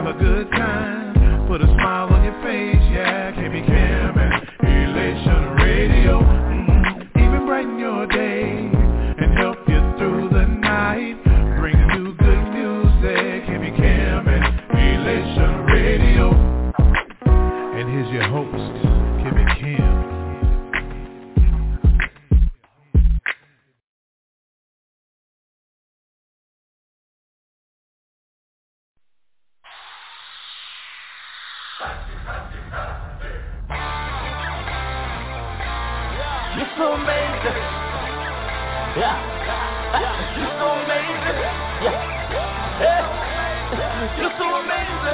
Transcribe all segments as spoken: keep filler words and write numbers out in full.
have a good time, put a smile on your face, yeah. K B Cam and Elation Radio, mm-hmm. Even brighten your day and help you through the night. Bring you good music, K B Cam and Elation Radio. And here's your host, K B Cam. You're so amazing. Yeah. You're so amazing. Yeah. Yeah. You're so amazing.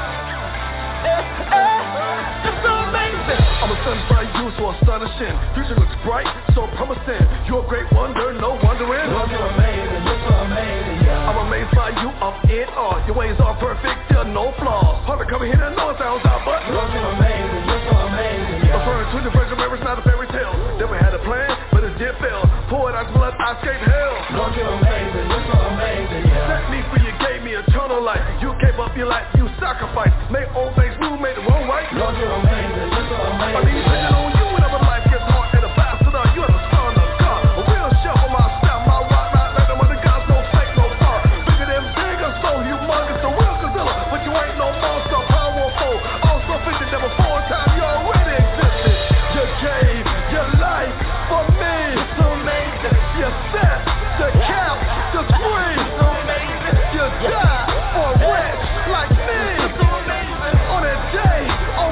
Yeah. Yeah. You're so amazing. I'm a sun by you, so astonishing. Future looks bright, so promising. You're a great wonder, no wondering. Lord, you're amazing. You're so amazing. Yeah. I'm amazed by you, I'm in awe. Your ways are perfect, there are no flaws. Hard to come here and know it sounds out, but Lord, you're amazing. You're so amazing. Yeah. Referring to the Virgin Mary, it's not a fairy tale. Never had a plan, but it did fail. Pour it out blood, I escaped hell. Lord, you're amazing. You're so amazing. Yeah. Set me free, you gave me eternal life. You gave up your life, you sacrificed. Made old things new, made the wrong right. Lord, you're amazing. You're so amazing. I need vision on you whenever life gets hard. And ambassador, you are the son of God. A real chef on my staff, my rock, not let them other gods, no fake, no fraud. Bigger than bigger, so humongous, the real Godzilla. But you ain't no monster, powerful. All sufficient, never four time, you already existed. You gave your life for me. You're so amazing. You set the cap, the screen. You're so amazing. You died for a wretch like me. You're so amazing. On a day, on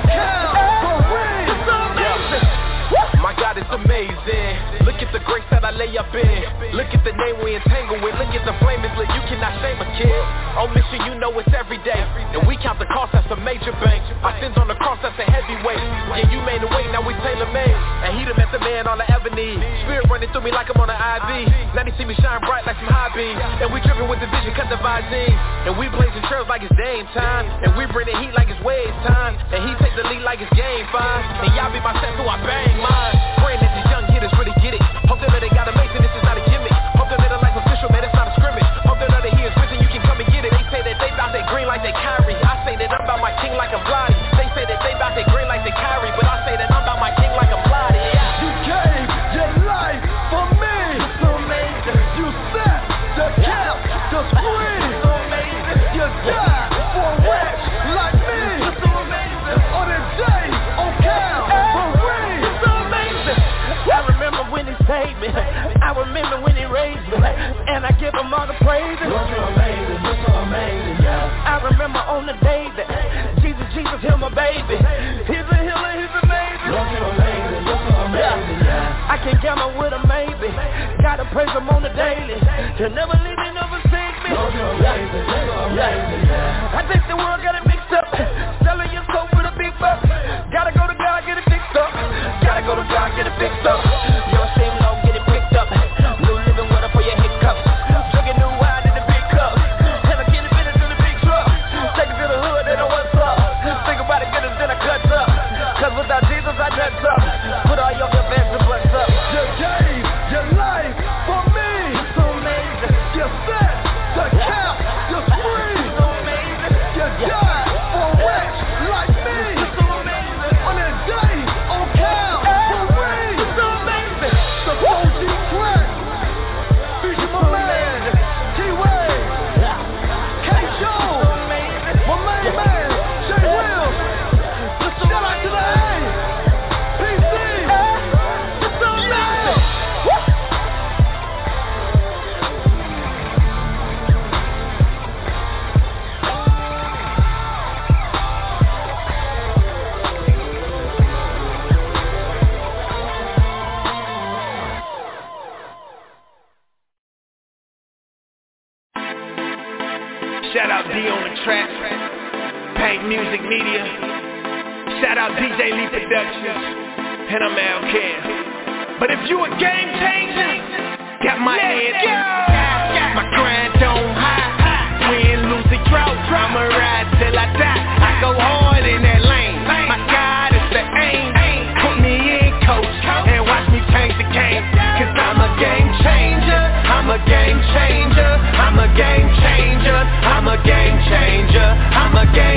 Calvary. You're so amazing. My God is amazing. Look at the grace that I lay up in. Look at the name we entangle with. Look at the flame is lit. You cannot shame a kid. On mission, you know it's every day. And we count the cost, that's a major bank. Our sins on the cross, that's a heavy weight. Yeah, you made a way, now we tailor made. And he done met the man all I ever need. Spirit running through me like I'm on an I V. Now they see me shine bright like some high beams. And we dripping with the vision, cut the visine. And we blazing trails like it's game time. And we bring the heat like it's wave time. And he take the lead like it's game fine. And y'all be my set, so I bang mine. Praying that these young hitters really get it. Hope they know they got amazing, this is not a gimmick. Hope they know they like official, man, it's not a scrimmage. Hope they know that he is risen, you can come and get it. They say that they bout they green like they Kyrie. I say that I'm about my king like I'm Vladi. They say that they bout they green like they Kyrie. But I say that I'm about my king like I'm Vladi. Yeah. You gave your life for me. You're so amazing. You set the cap, the screen. You're so amazing. You died for a wretch like me. You're so amazing. On a day, on Calvary. You're so amazing. I remember when he saved me. I remember when he raised me. And I give him all the praise. Lord, you're amazing. You're so amazing, yeah. I remember on the day that Jesus, Jesus healed my baby. He's a healer, he's amazing. Lord, you're amazing. You're so amazing, yeah. I can't count on with a maybe. Gotta praise him on the daily. He'll never leave me, never forsake me. Lord, you're amazing. You're so amazing, yeah. I think the world got it mixed up. Selling your soul for the big bucks. Gotta go to God, get it fixed up. Gotta go to God, get it fixed up. Your same low, get it picked up. New living water for your hiccups. Drinking new wine in the big cup. And I get it finished in the big truck. Take it to the hood and I what's up. Think about it, get it, then I cut up. Cause without Jesus, I nuts up. Put all your events and butts up. You gave your life for me. You're so amazing. You set the cap, the screen. You're so amazing. You died for a wretch like me. You're so amazing. On a day, on Calvary. You're so amazing. The four G crack. Feature my man, T-Way. K-Show. My main man, Jay Will. Shout out to the A. P C. You're so amazing. Shout out D on the track, Paint Music Media. Shout out D J Lee Productions, and I'm Al Cam. But if you a game changer, got my head up, my grind on high, win, lose, or drought, I'ma ride till I die. I go hard in that lane, my God is the aim. Put me in, coach, and watch me change the game. Cause I'm a game changer, I'm a game changer, I'm a game changer, I'm a game changer, I'm a game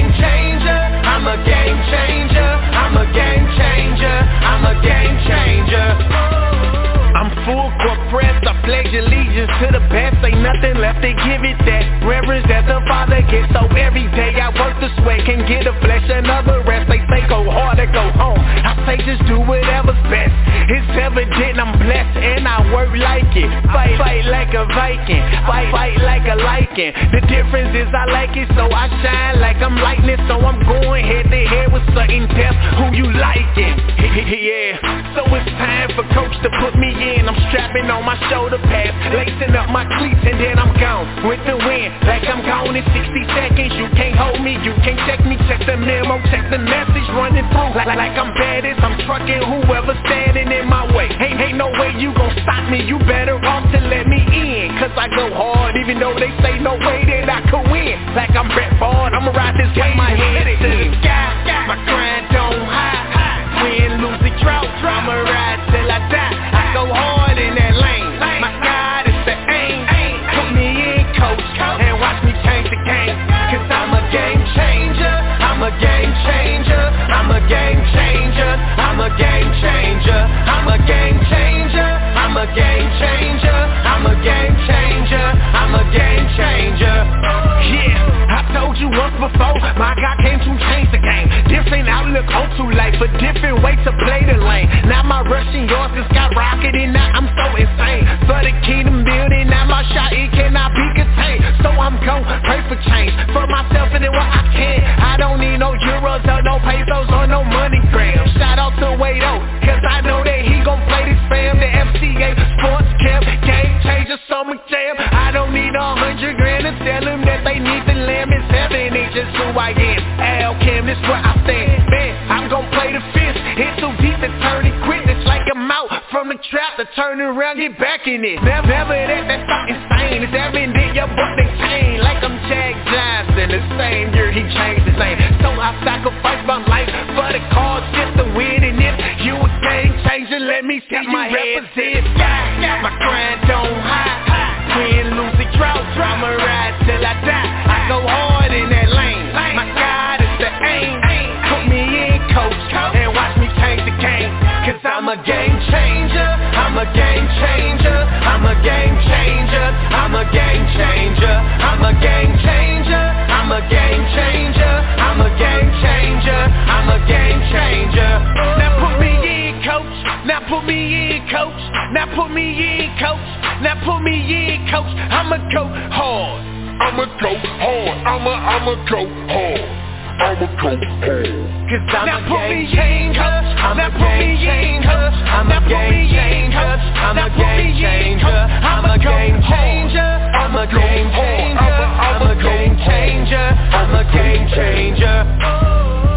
full court press, I pledge allegiance to the best. Ain't nothing left to give it that reverence that the Father gets. So every day I work the sweat, can get a flesh another rest. They say go hard or go home, I say just do whatever's best. It's evident I'm blessed and I work like it. Fight, fight like a Viking, fight, fight like a lichen. The difference is I like it, so I shine like I'm lightning. So I'm going head to head with certain depth, who you liking? Yeah, so it's time for coach to put me in. I'm strapping on my shoulder pads, lacing up my cleats, and then I'm gone with the wind, like I'm gone in sixty seconds. You can't hold me, you can't check me. Check the memo, check the message running through, like, like I'm baddest. I'm trucking whoever's standing in my way. Ain't, ain't no way you gon' stop me. You better off to let me in, cause I go hard, even though they say no way that I could win. Like I'm Brett Favre, I'ma ride this wave, my head to the sky. My grind don't hide, win, lose, or drought. I'ma ride till I die. I go hard in that lane. My God is the aim. Put me in, coach, and watch me change the game. Cause I'm a game changer. I'm a game changer. I'm a game changer. I'm a game changer. I'm a game changer. I'm a game changer. I'm a game changer. I'm a game changer. Yeah, I told you once before, my God came to change the game. Different outlook on to life, a different way to play the lane. Now my rushing yours is skyrocketing, now I'm so insane. For the kingdom building, now my shot, it cannot be contained. So I'm gon' pray for change, for myself and then what I can. I don't need no euros or no pesos or no money grams. Shout out to Wado, cause I know that he gon' play this fam. The F C A Sports Camp, Game Changer Summer Jam. I don't need a hundred grand to tell them that they need the lamb. It's heaven, it's just who I am. Al Kim, this where I stand. Man, I'm gon' play the fist. It's too deep to turn it quick. It's like I'm out from the trap to turn around, get back in it. Never, never that, that's not insane. It's evident your book they chain. Like I'm Jack Johnson, the same year he changed his name. So I sacrifice my life for the cause just to win. And if you a game changer, let me see you my represent. My grind don't hide, win, lose, or drought. I'ma ride till I die. I go hard in that lane. My God is the aim. Put me in, coach, and watch me change the game. Cause I'm a game changer. I'm a game changer. I'm a game changer. I'm a game changer. I'm a game changer. I'm a game changer. I'm a game changer. I'm a game changer. Now put me in, coach. Now put me in, coach. Now put me in, coach. Now put me in, coach. I'ma go hard. I'ma go hard. I'ma, I'ma go hard. I'ma go hard. Cause I'm now a game changer. I'm a game changer. I'm a game changer. I'm a game changer. I'm a game changer. I'm a game changer. I'm a game changer. I'm a game changer.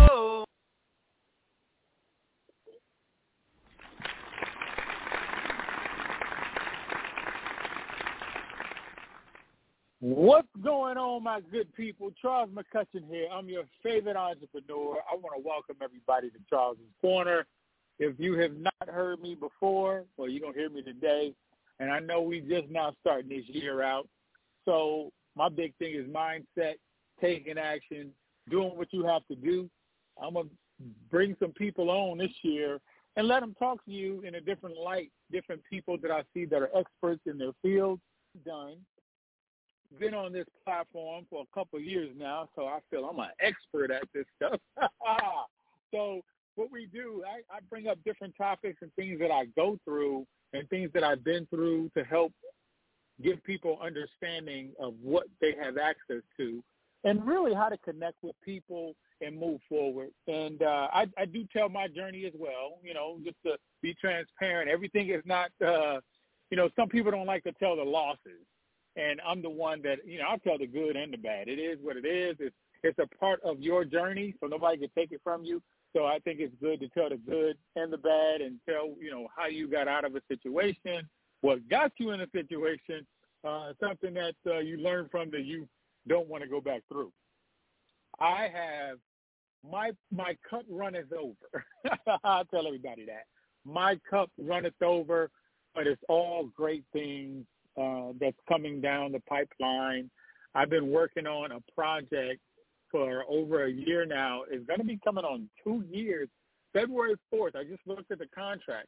What's going on, my good people? Charles McCutcheon here. I'm your favorite entrepreneur. I want to welcome everybody to Charles's Corner. If you have not heard me before, well, you're going to hear me today. And I know we just now starting this year out. So my big thing is mindset, taking action, doing what you have to do. I'm going to bring some people on this year and let them talk to you in a different light, different people that I see that are experts in their field. Done. Been on this platform for a couple of years now, so I feel I'm an expert at this stuff. So what we do, I, I bring up different topics and things that I go through and things that I've been through to help give people understanding of what they have access to and really how to connect with people and move forward. And uh, I, I do tell my journey as well, you know, just to be transparent. Everything is not, uh, you know, some people don't like to tell the losses. And I'm the one that, you know, I'll tell the good and the bad. It is what it is. It's, it's a part of your journey, so nobody can take it from you. So I think it's good to tell the good and the bad and tell, you know, how you got out of a situation, what got you in a situation, uh, something that uh, you learn from that you don't want to go back through. I have my my cup runneth over. I'll tell everybody that. My cup runneth over, but it's all great things. Uh, that's coming down the pipeline. I've been working on a project for over a year now. It's going to be coming on two years. February fourth, I just looked at the contract.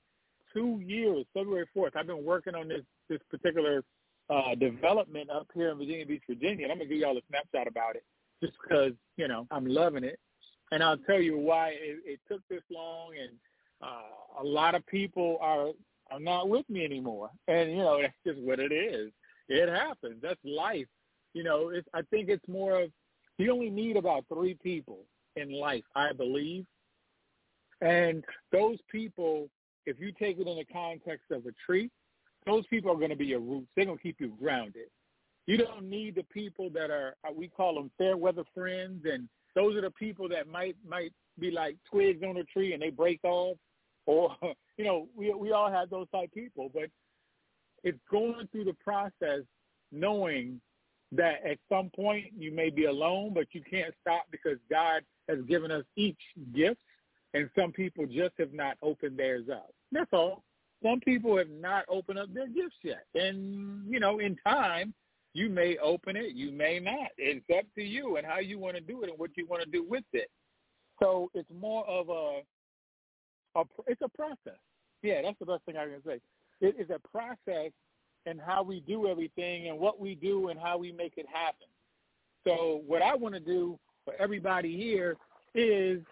two years, February fourth, I've been working on this this particular uh, development up here in Virginia Beach, Virginia, and I'm going to give y'all a snapshot about it just because, you know, I'm loving it. And I'll tell you why it, it took this long, and uh, a lot of people are, are not with me anymore. And, you know, that's just what it is. It happens. That's life. You know, it's, I think it's more of, you only need about three people in life, I believe. And those people, if you take it in the context of a tree, those people are going to be your roots. They're going to keep you grounded. You don't need the people that are, we call them fair weather friends, and those are the people that might might be like twigs on a tree and they break off. Or, you know, we we all have those type people. But it's going through the process knowing that at some point you may be alone, but you can't stop because God has given us each gifts, and some people just have not opened theirs up. That's all. Some people have not opened up their gifts yet. And, you know, in time, you may open it, you may not. It's up to you and how you want to do it and what you want to do with it. So it's more of a, a it's a process. Yeah, that's the best thing I can say. It is a process in how we do everything and what we do and how we make it happen. So what I want to do for everybody here is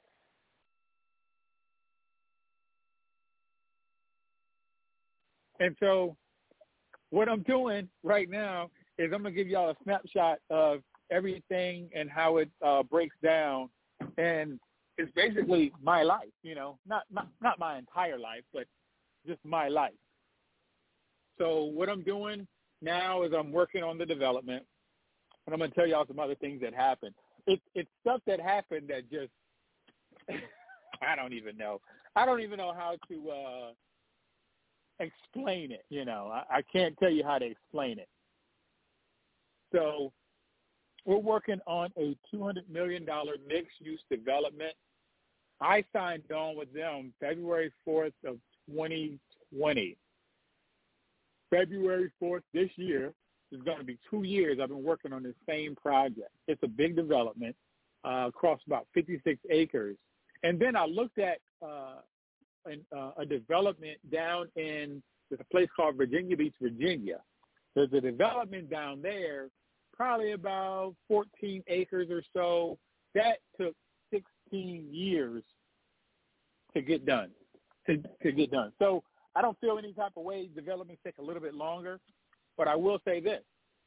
and so what I'm doing right now is I'm going to give y'all a snapshot of everything and how it uh, breaks down. And it's basically my life, you know, not, not not my entire life, but just my life. So what I'm doing now is I'm working on the development, and I'm going to tell y'all some other things that happened. It, it's stuff that happened that just, I don't even know. I don't even know how to uh, explain it, you know. I, I can't tell you how to explain it. So we're working on a two hundred million dollars mixed-use development. I signed on with them February fourth of twenty twenty. February fourth this year is going to be two years I've been working on this same project. It's a big development uh, across about fifty-six acres. And then I looked at uh, an, uh, a development down in there's a place called Virginia Beach, Virginia. There's a development down there, probably about fourteen acres or so. That took sixteen years to get done, to, to get done. So I don't feel any type of way developments take a little bit longer, but I will say this.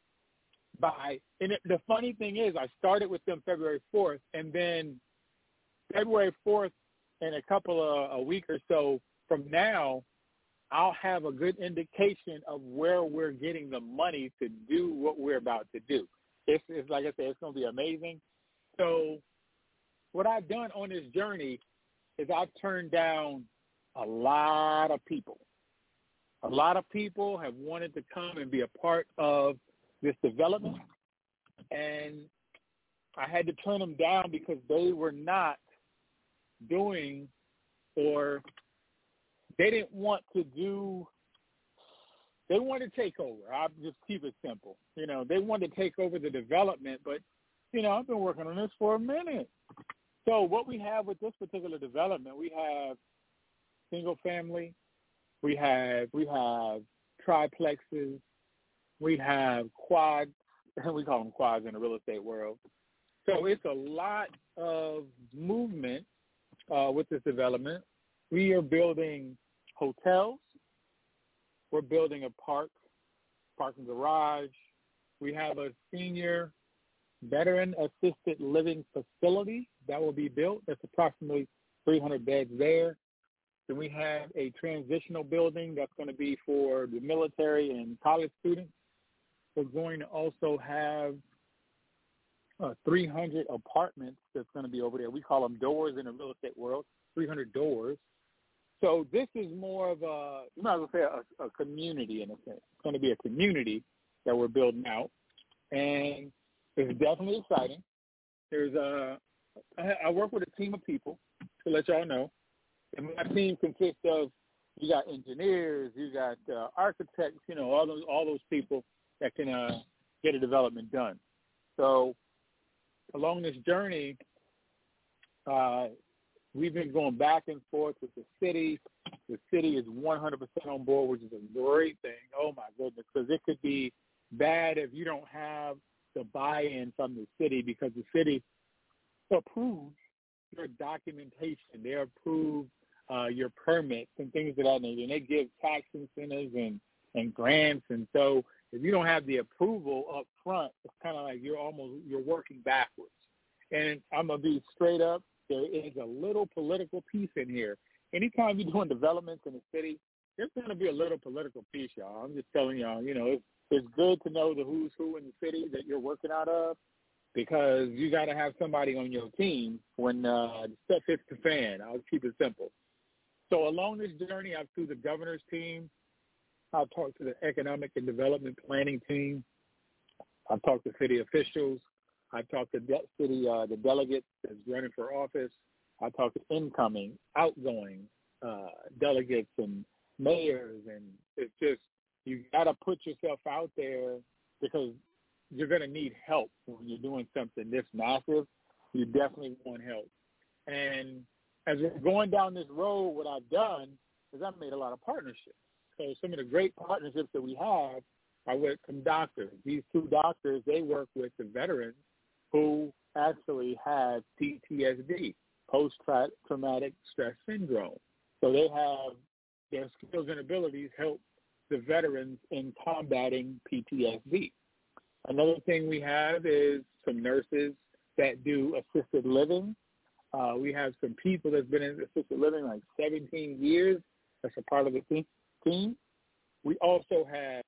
By and it, the funny thing is I started with them February fourth, and then February fourth in a couple of a week or so from now, I'll have a good indication of where we're getting the money to do what we're about to do. It's, it's like I said, it's going to be amazing. So what I've done on this journey is I've turned down a lot of people. A lot of people have wanted to come and be a part of this development, and I had to turn them down because they were not doing or they didn't want to do, they wanted to take over. I'll just keep it simple. You know, they wanted to take over the development, but, you know, I've been working on this for a minute. So what we have with this particular development, we have single family, we have we have triplexes, we have quads, we call them quads in the real estate world. So it's a lot of movement uh, with this development. We are building hotels. We're building a park, parking garage. We have a senior veteran-assisted living facility that will be built. That's approximately three hundred beds there. Then we have a transitional building that's going to be for the military and college students. We're going to also have uh, three hundred apartments that's going to be over there. We call them doors in the real estate world, three hundred doors. So this is more of a, you might as well say a, a community in a sense. It's going to be a community that we're building out, and it's definitely exciting. There's a, I, I work with a team of people, to let y'all know. And my team consists of, you got engineers, you got uh, architects, you know, all those all those people that can uh, get a development done. So along this journey, uh, we've been going back and forth with the city, The city is one hundred percent on board, which is a great thing. Oh, my goodness, because it could be bad if you don't have the buy-in from the city, because the city approves your documentation. They approve uh, your permits and things of that nature, and they give tax incentives and, and grants. And so if you don't have the approval up front, it's kind of like you're almost you're working backwards. And I'm going to be straight up. There is a little political piece in here. Anytime you're doing developments in the city, there's going to be a little political piece, y'all. I'm just telling y'all, you know, it's, it's good to know the who's who in the city that you're working out of, because you got to have somebody on your team when uh, stuff hits the fan. I'll keep it simple. So along this journey, I've through the governor's team. I've talked to the economic and development planning team. I've talked to city officials. I talked to de- city uh, the delegates that's running for office. I talked to incoming, outgoing uh, delegates and mayors, and it's just you got to put yourself out there, because you're going to need help when you're doing something this massive. You definitely want help. And as we're going down this road, what I've done is I've made a lot of partnerships. So some of the great partnerships that we have are with some doctors. These two doctors, they work with the veterans who actually have P T S D, post-traumatic stress syndrome. So they have their skills and abilities help the veterans in combating P T S D. Another thing we have is some nurses that do assisted living. Uh, we have some people that's been in assisted living like seventeen years. That's a part of the team. We also have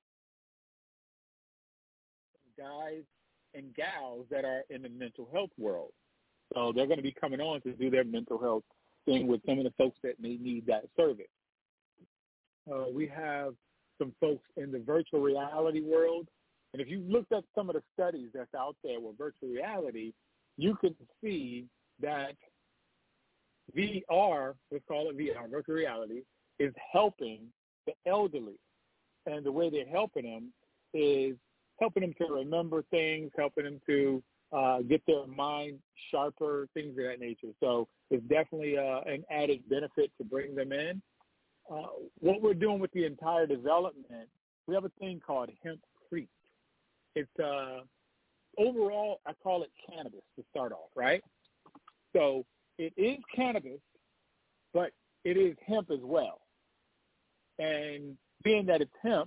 guys and gals that are in the mental health world. So they're going to be coming on to do their mental health thing with some of the folks that may need that service. Uh, we have some folks in the virtual reality world. And if you looked at some of the studies that's out there with virtual reality, you can see that V R, let's call it V R, virtual reality, is helping the elderly. And the way they're helping them is helping them to remember things, helping them to uh, get their mind sharper, things of that nature. So it's definitely uh, an added benefit to bring them in. Uh, what we're doing with the entire development, we have a thing called Hemp Creek. It's uh, overall, I call it cannabis to start off, right? So it is cannabis, but it is hemp as well. And being that it's hemp,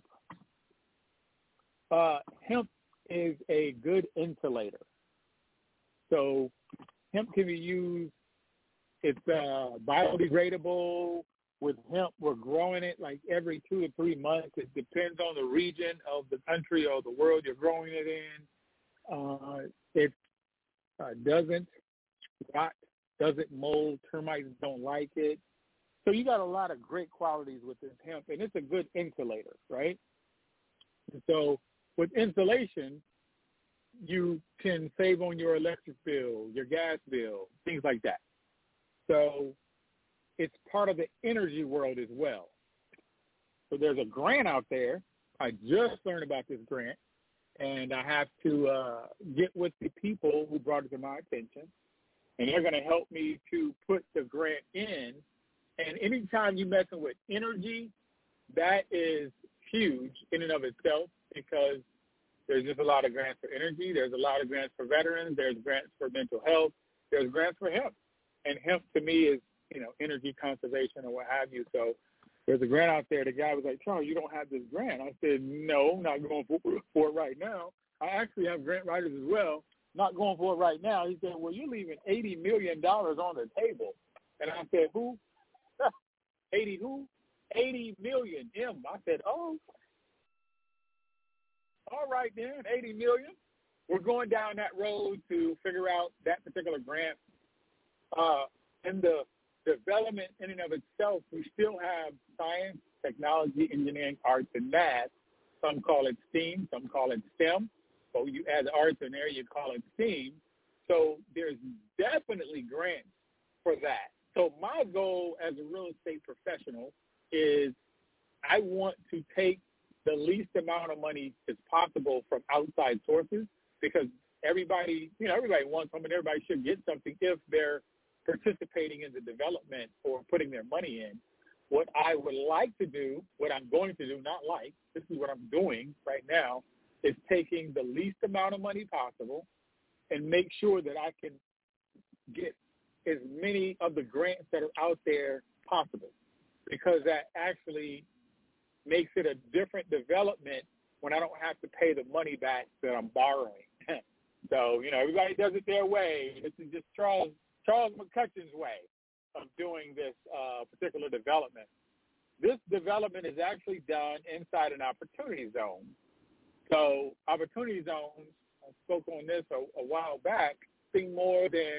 uh, hemp is a good insulator. So hemp can be used, it's uh, biodegradable. With hemp, we're growing it like every two to three months. It depends on the region of the country or the world you're growing it in. Uh, it uh, doesn't rot, doesn't mold. Termites don't like it. So you got a lot of great qualities with this hemp, and it's a good insulator, right? And so with insulation, you can save on your electric bill, your gas bill, things like that. So it's part of the energy world as well. So there's a grant out there. I just learned about this grant, and I have to uh, get with the people who brought it to my attention, and they're going to help me to put the grant in. And anytime you're messing with energy, that is huge in and of itself, because there's just a lot of grants for energy. There's a lot of grants for veterans. There's grants for mental health. There's grants for hemp. And hemp to me is, you know, energy conservation or what have you. So there's a grant out there. The guy was like, Charles, you don't have this grant. I said, no, not going for, for it right now. I actually have grant writers as well, not going for it right now. He said, well, you're leaving eighty million dollars on the table. And I said, who? eighty who? eighty million. Him. I said, oh, all right then, eighty million. We're going down that road to figure out that particular grant. Uh, and the development in and of itself, we still have science, technology, engineering, arts, and math. Some call it STEAM, some call it STEM. So you add the arts in there, you call it STEAM. So there's definitely grants for that. So my goal as a real estate professional is I want to take the least amount of money as possible from outside sources, because everybody, you know, everybody wants something. Everybody should get something if they're participating in the development or putting their money in. What I would like to do, what I'm going to do, not like, this is what I'm doing right now, is taking the least amount of money possible and make sure that I can get as many of the grants that are out there possible, because that actually makes it a different development when I don't have to pay the money back that I'm borrowing. So, you know, everybody does it their way. This is just Charles Charles McCutcheon's way of doing this uh, particular development. This development is actually done inside an opportunity zone. So opportunity zones, I spoke on this a, a while back, think more than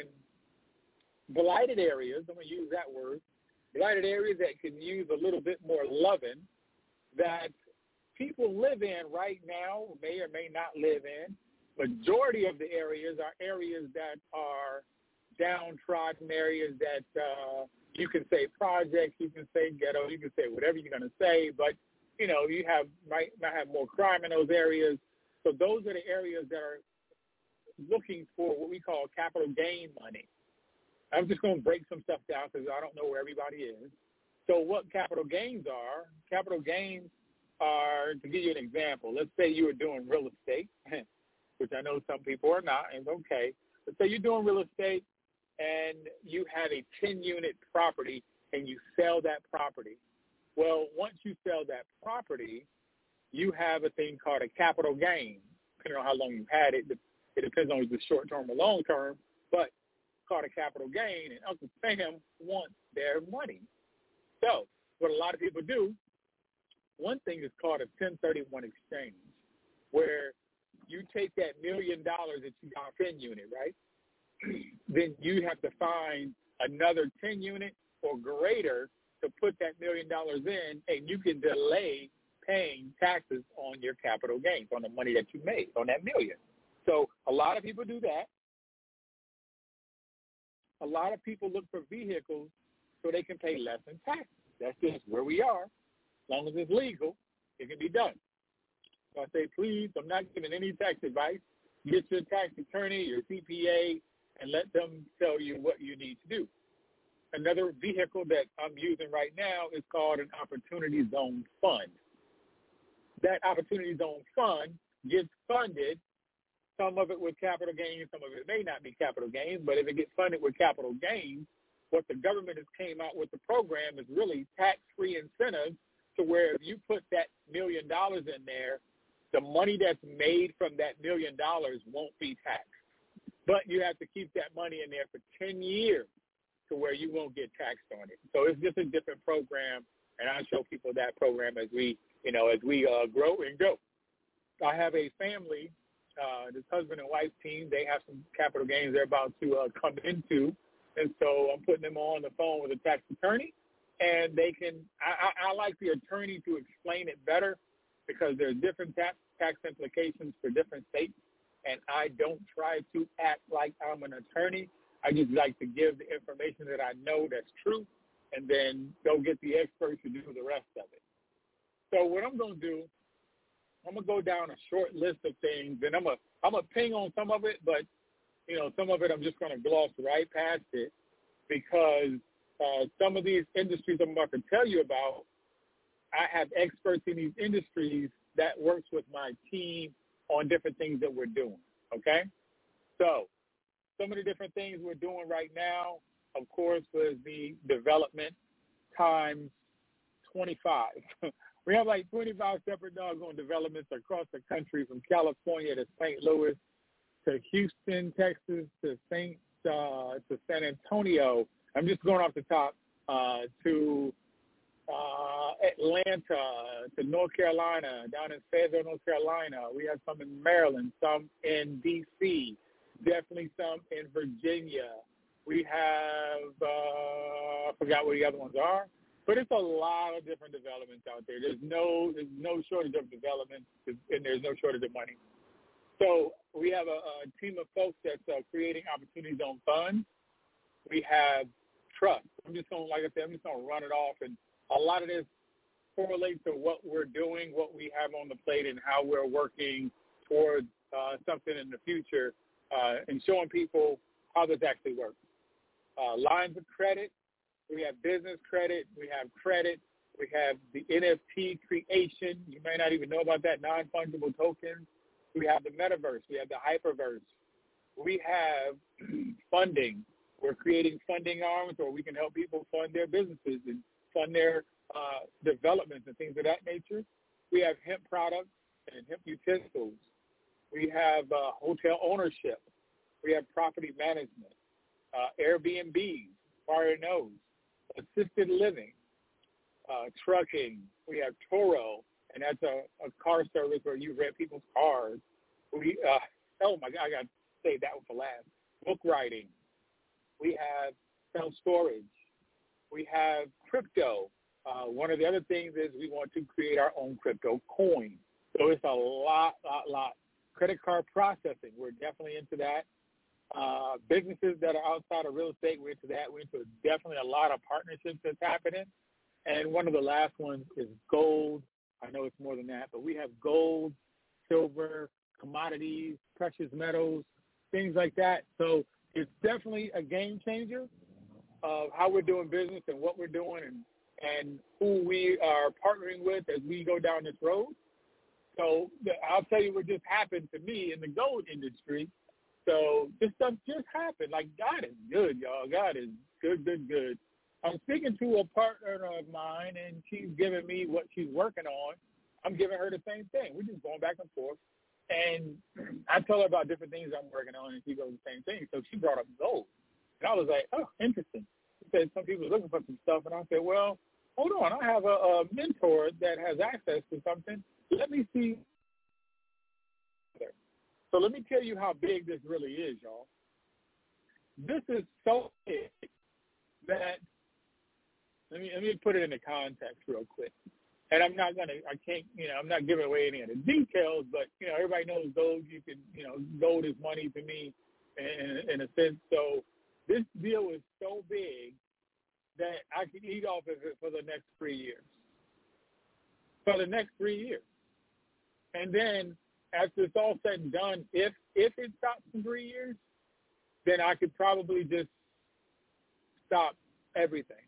blighted areas. I'm going to use that word. Blighted areas that can use a little bit more loving, that people live in right now, may or may not live in. Majority of the areas are areas that are downtrodden areas that uh, you can say projects, you can say ghetto, you can say whatever you're going to say, but, you know, you have might, might have more crime in those areas. So those are the areas that are looking for what we call capital gain money. I'm just going to break some stuff down because I don't know where everybody is. So what capital gains are, capital gains are, to give you an example, let's say you were doing real estate, which I know some people are not, and okay. Let's say you're doing real estate and you have a ten-unit property and you sell that property. Well, once you sell that property, you have a thing called a capital gain. Depending on how long you've had it, it depends on if it's short-term or long-term, but it's called a capital gain, and Uncle Sam wants their money. So what a lot of people do, one thing is called a ten thirty-one exchange, where you take that million dollars that you got ten unit, right? Then you have to find another ten unit or greater to put that million dollars in, and you can delay paying taxes on your capital gains, on the money that you made, on that million. So a lot of people do that. A lot of people look for vehicles so they can pay less in taxes. That's just where we are. As long as it's legal, it can be done. So I say, please, I'm not giving any tax advice. Get your tax attorney, your C P A, and let them tell you what you need to do. Another vehicle that I'm using right now is called an Opportunity Zone Fund. That Opportunity Zone Fund gets funded, some of it with capital gains, some of it may not be capital gains, but if it gets funded with capital gains, what the government has came out with the program is really tax-free incentives to where if you put that million dollars in there, the money that's made from that million dollars won't be taxed. But you have to keep that money in there for ten years to where you won't get taxed on it. So it's just a different program, and I show people that program as we, you know, as we uh, grow and go. I have a family, uh, this husband and wife team. They have some capital gains they're about to uh, come into, and so I'm putting them on the phone with a tax attorney, and they can. I, I, I like the attorney to explain it better because there's different tax tax implications for different states, and I don't try to act like I'm an attorney. I just like to give the information that I know that's true, and then go get the experts to do the rest of it. So what I'm going to do, I'm going to go down a short list of things, and I'm going to I'm going to ping on some of it, but, you know, some of it I'm just going to gloss right past it because uh, some of these industries I'm about to tell you about, I have experts in these industries that works with my team on different things that we're doing, okay? So some of the different things we're doing right now, of course, was the development times twenty-five. We have like twenty-five separate doggone developments across the country, from California to Saint Louis to Houston, Texas to Saint uh, to San Antonio. I'm just going off the top uh, to uh, Atlanta to North Carolina, down in Fayetteville, North Carolina. We have some in Maryland, some in D C, definitely some in Virginia. We have, uh, I forgot what the other ones are, but it's a lot of different developments out there. There's no there's no shortage of development, and there's no shortage of money. So we have a, a team of folks that's uh, creating Opportunity Zone funds. We have trust. I'm just going, like I said, I'm just going to run it off, and a lot of this correlates to what we're doing, what we have on the plate, and how we're working towards uh, something in the future, uh, and showing people how this actually works. Uh, lines of credit, we have business credit, we have credit, we have the N F T creation. You may not even know about that, non-fungible tokens. We have the metaverse. We have the hyperverse. We have funding. We're creating funding arms where we can help people fund their businesses and fund their uh, developments and things of that nature. We have hemp products and hemp utensils. We have uh, hotel ownership. We have property management, uh, Airbnb, fire nose, assisted living, uh, trucking. We have Turo, and that's a, a car service where you rent people's cars. We uh, oh my God, I got to save that one for last. Book writing. We have self-storage. We have crypto. Uh, one of the other things is we want to create our own crypto coin. So it's a lot, lot, lot. Credit card processing, we're definitely into that. Uh, businesses that are outside of real estate, we're into that. We're into definitely a lot of partnerships that's happening. And one of the last ones is gold. I know it's more than that, but we have gold, silver, commodities, precious metals, things like that. So it's definitely a game changer of how we're doing business and what we're doing and, and who we are partnering with as we go down this road. So I'll tell you what just happened to me in the gold industry. So this stuff just happened. Like, God is good, y'all. God is good, good, good. I'm speaking to a partner of mine, and she's giving me what she's working on. I'm giving her the same thing. We're just going back and forth. And I tell her about different things I'm working on, and she goes the same thing. So she brought up gold. And I was like, oh, interesting. She said some people are looking for some stuff. And I said, well, hold on. I have a, a mentor that has access to something. Let me see. So let me tell you how big this really is, y'all. This is so big that, let me let me put it into context real quick. And I'm not going to, I can't, you know, I'm not giving away any of the details, but, you know, everybody knows gold. You can, you know, gold is money to me in, in a sense. So this deal is so big that I can eat off of it for the next three years. For the next three years. And then after it's all said and done, if if it stops in three years, then I could probably just stop everything.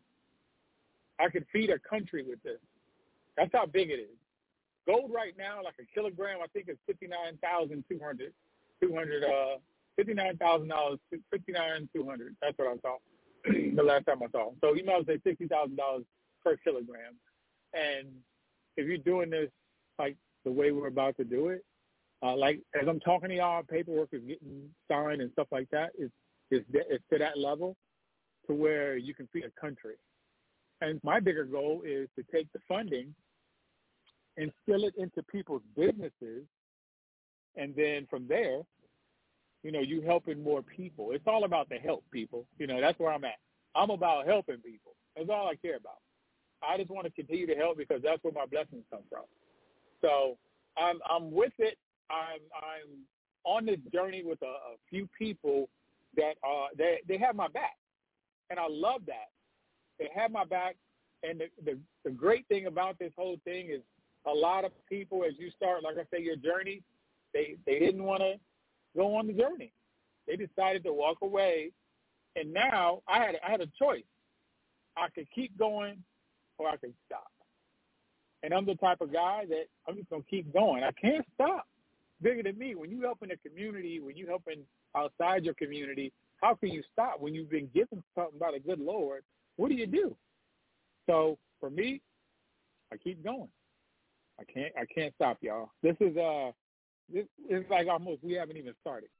I could feed a country with this. That's how big it is. Gold right now, like a kilogram, I think it's fifty-nine thousand two hundred dollars, uh, fifty-nine thousand dollars, fifty-nine thousand two hundred dollars. That's what I saw the last time I saw. So you might as well say sixty thousand dollars per kilogram. And if you're doing this like the way we're about to do it, uh, like as I'm talking to y'all, paperwork is getting signed and stuff like that. It's, it's, it's to that level to where you can feed a country. And my bigger goal is to take the funding, instill it into people's businesses, and then from there, you know, you helping more people. It's all about the help, people. You know, that's where I'm at. I'm about helping people. That's all I care about. I just want to continue to help because that's where my blessings come from. So I'm I'm with it. I'm I'm on this journey with a, a few people that uh they they have my back, and I love that. They have my back, and the, the the great thing about this whole thing is a lot of people, as you start, like I say, your journey, they they didn't want to go on the journey. They decided to walk away, and now I had I had a choice. I could keep going, or I could stop. And I'm the type of guy that I'm just going to keep going. I can't stop. Bigger than me. When you helping a community, when you helping outside your community, how can you stop? When you've been given something by the good Lord, what do you do? So for me, I keep going. I can't I can't stop, y'all. This is uh this is like almost we haven't even started.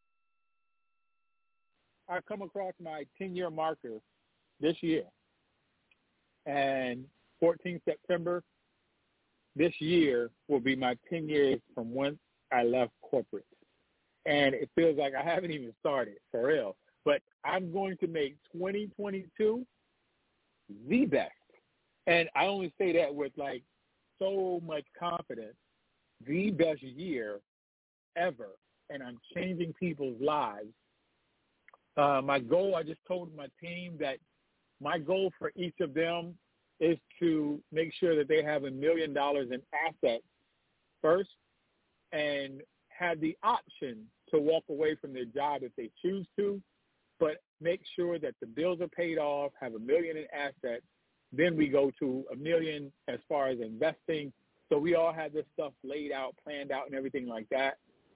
I've come across my ten year marker this year. And fourteenth September this year will be my ten years from when I left corporate. And it feels like I haven't even started, for real. But I'm going to make twenty twenty-two the best. And I only say that with, like, so much confidence, the best year ever. And I'm changing people's lives. Uh, my goal, I just told my team that my goal for each of them is to make sure that they have a million dollars in assets first and have the option to walk away from their job if they choose to, but make sure that the bills are paid off, have a million in assets. Then we go to a million as far as investing. So we all have this stuff laid out, planned out, and everything like that,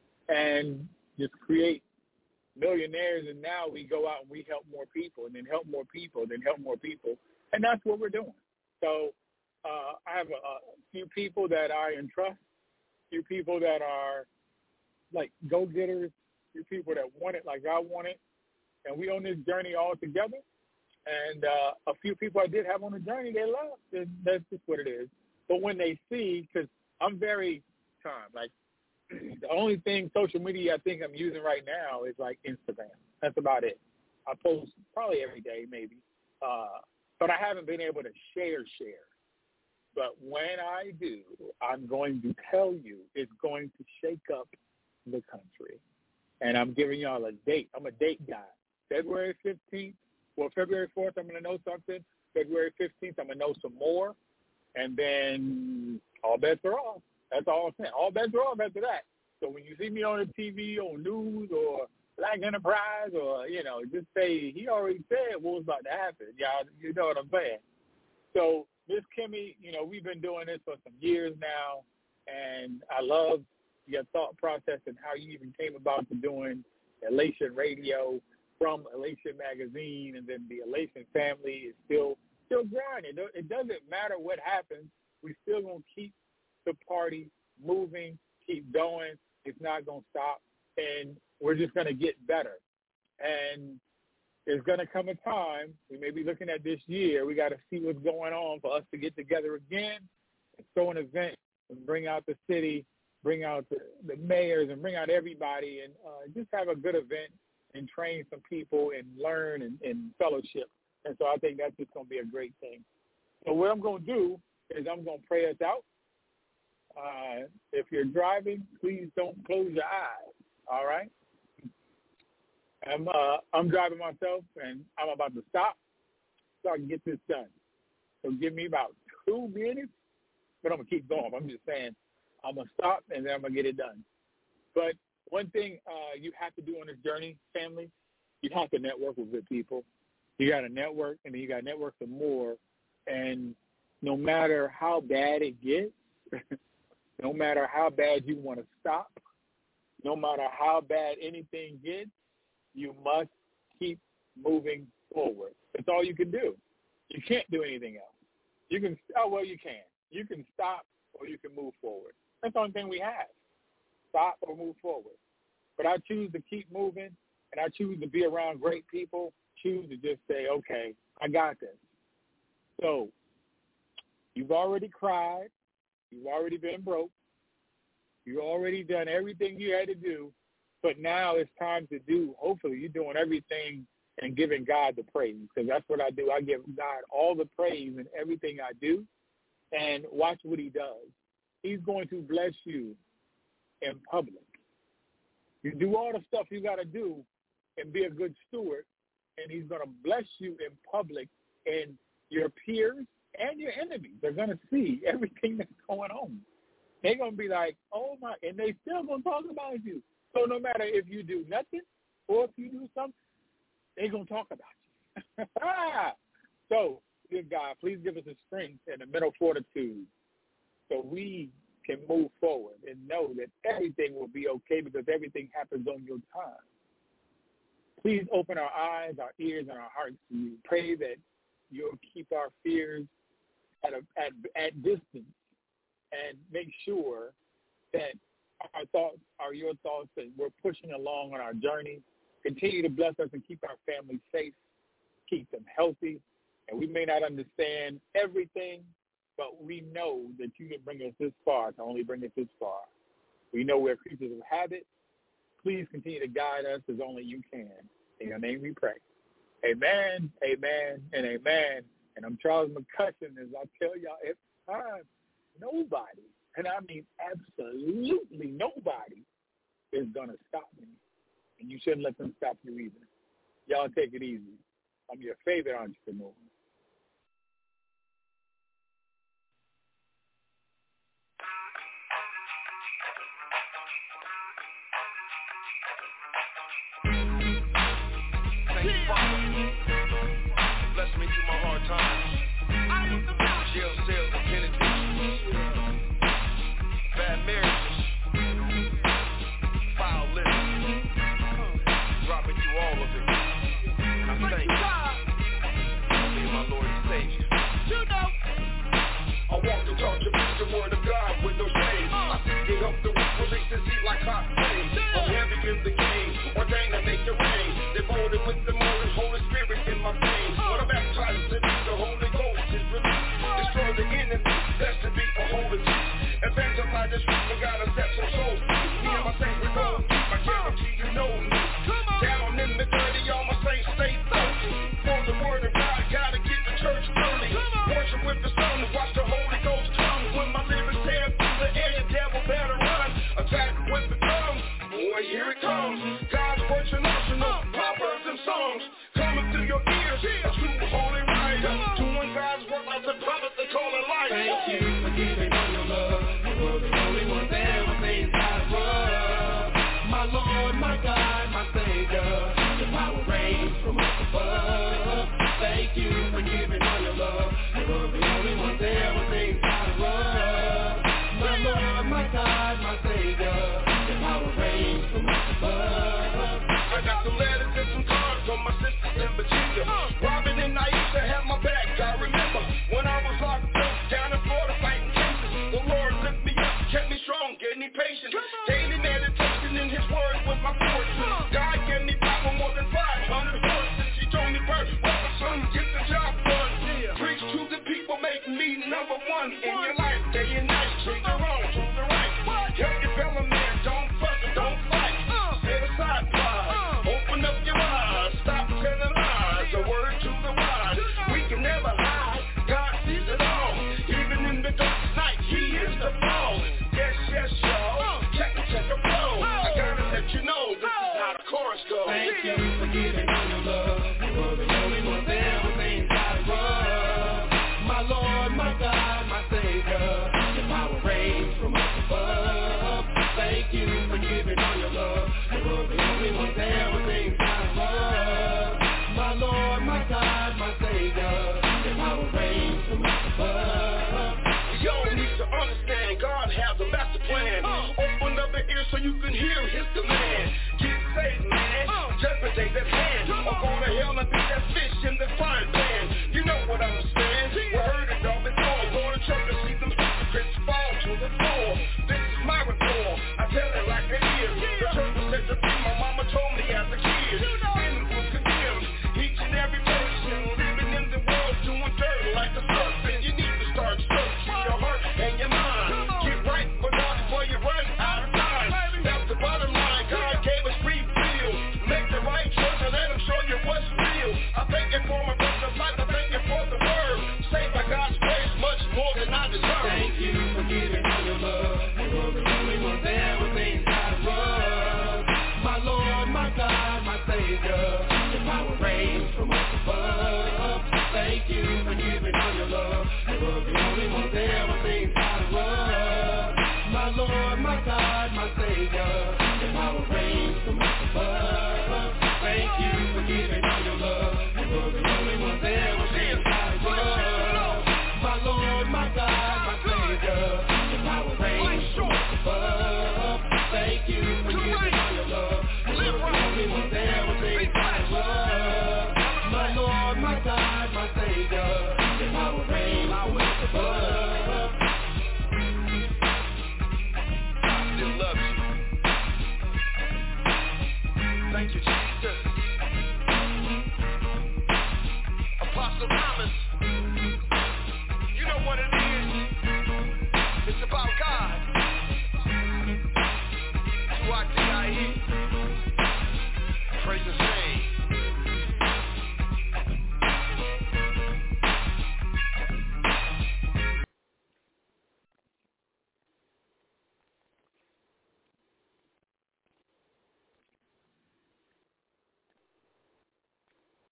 and just create millionaires. And now we go out and we help more people, and then help more people, then help more people, and that's what we're doing. So uh, I have a, a few people that I entrust, a few people that are like go-getters, a few people that want it like I want it, and we on this journey all together. And uh, a few people I did have on the journey, they left. And that's just what it is. But when they see, because I'm very calm, like the only thing social media I think I'm using right now is like Instagram. That's about it. I post probably every day, maybe. Uh, but I haven't been able to share, share. But when I do, I'm going to tell you it's going to shake up the country. And I'm giving y'all a date. I'm a date guy. February fifteenth, well, February fourth, I'm going to know something. February fifteenth, I'm going to know some more. And then all bets are off. That's all I'm saying. All bets are off after that. So when you see me on the T V, on news, or Black Enterprise, or, you know, just say, he already said what was about to happen. Y'all, you know what I'm saying? So Miss Kimmy, you know, we've been doing this for some years now, and I love your thought process and how you even came about to doing Elation Radio from Elation Magazine, and then the Elation family is still still grinding. It doesn't matter what happens. We still going to keep the party moving, keep going. It's not going to stop, and we're just going to get better. And there's going to come a time, we may be looking at this year, we got to see what's going on for us to get together again and throw an event and bring out the city, bring out the, the mayors, and bring out everybody, and uh, just have a good event and train some people and learn and, and fellowship. And so I think that's just going to be a great thing. So what I'm going to do is I'm going to pray us out. Uh, if you're driving, please don't close your eyes, all right? I'm, uh, I'm driving myself, and I'm about to stop so I can get this done. So give me about two minutes, but I'm going to keep going. I'm just saying I'm going to stop, and then I'm going to get it done. But one thing uh, you have to do on this journey, family, you have to network with good people. You got to network, and then you got to network some more. And no matter how bad it gets, no matter how bad you want to stop, no matter how bad anything gets, you must keep moving forward. That's all you can do. You can't do anything else. You can, oh, well, you can. You can stop or you can move forward. That's the only thing we have. Stop or move forward. But I choose to keep moving, and I choose to be around great people, choose to just say, okay, I got this. So you've already cried. You've already been broke. You've already done everything you had to do. But now it's time to do, hopefully you're doing everything and giving God the praise, because that's what I do. I give God all the praise in everything I do, and watch what he does. He's going to bless you in public. You do all the stuff you got to do and be a good steward, and he's going to bless you in public, and your peers and your enemies are going to see everything that's going on. They're going to be like, oh, my, and they still going to talk about you. So no matter if you do nothing or if you do something, they're going to talk about you. So, dear God, please give us the strength and the mental fortitude so we can move forward and know that everything will be okay, because everything happens on your time. Please open our eyes, our ears, and our hearts to you. Pray that you'll keep our fears at, a, at, at distance, and make sure that our thoughts are your thoughts, and we're pushing along on our journey. Continue to bless us and keep our families safe, keep them healthy. And we may not understand everything, but we know that you can bring us this far to only bring us this far. We know we're creatures of habit. Please continue to guide us as only you can. In your name we pray. Amen, amen, and amen. And I'm Charles McCutcheon, as I tell y'all every time, nobody, and I mean absolutely nobody, is going to stop me. And you shouldn't let them stop you either. Y'all take it easy. I'm your favorite entrepreneur. Thank you, Father. Bless me through my hard times. Jail cells and penitentiaries. Bad marriages. Foul living. Dropping through all of it. And I thank you for being my Lord and Savior. I walk and talk to the word of God with no shame. I seek to help the weak release and see like hot flames. I'm heavy in the game, ordained to make it rain. Devoted with the Holy Holy Spirit in my veins. When I'm baptized to be the Holy Ghost is released. Destroy the enemy, that's to be a holy peace. Evangelize this week, we gotta set some souls free. Me and my saints, we go deep, I guarantee you know me. Down in the dirty, all my saints stay thirsty. For the word of God, gotta get the church early. Worship with the sun, watch the Holy Ghost come. When my lyrics tear through the air, the devil better run. Attack with the tongue, boy, here it comes. God's words are national, proverbs and songs coming through your ears. A true holy writer, doing God's work like the prophet they call it life. Thank you for giving all your love. You were the only one there when things got rough. My Lord, my God, my Savior, your power reigns from up above. Thank you for giving all your love. You were the only one there when things got rough. My Lord, my God, my Savior, your power reigns from up above. I got some letters and some cards from my sisters in Virginia. Robin and Aisha had my back, I remember when I was locked up down in Florida fighting cases. The Lord lifted me up, kept me strong, gave me patience. Daily meditation in His word with my fortune. God gave me power more than five hundred horses. He told me first, well, my son, get the job done. Preach to the people, make me number one in your life, day and night. Treat the wrong, to the right. Help your fellow man, don't fuss and don't fight. Set aside pride, open up your eyes, stop telling lies. A word to the wise, we can never hide. God sees it all, even in the darkest night, He is the boss. Yes, yes, y'all. Check it, check the flow. I gotta let you know this is how the chorus goes. Thank you for giving all your love. You were the only one there when things got rough. My Lord, my God, my Savior, your power reigns from up above. Thank you for giving all your love. You were the only one there when things got rough. My Lord, my God, my Savior, your power reigns from up above. Yo, need to understand, God has a master plan. Open up the ear so you can hear His command. Get saved, man. Judgment day's at hand. Or go to hell and be that fish in the frying pan.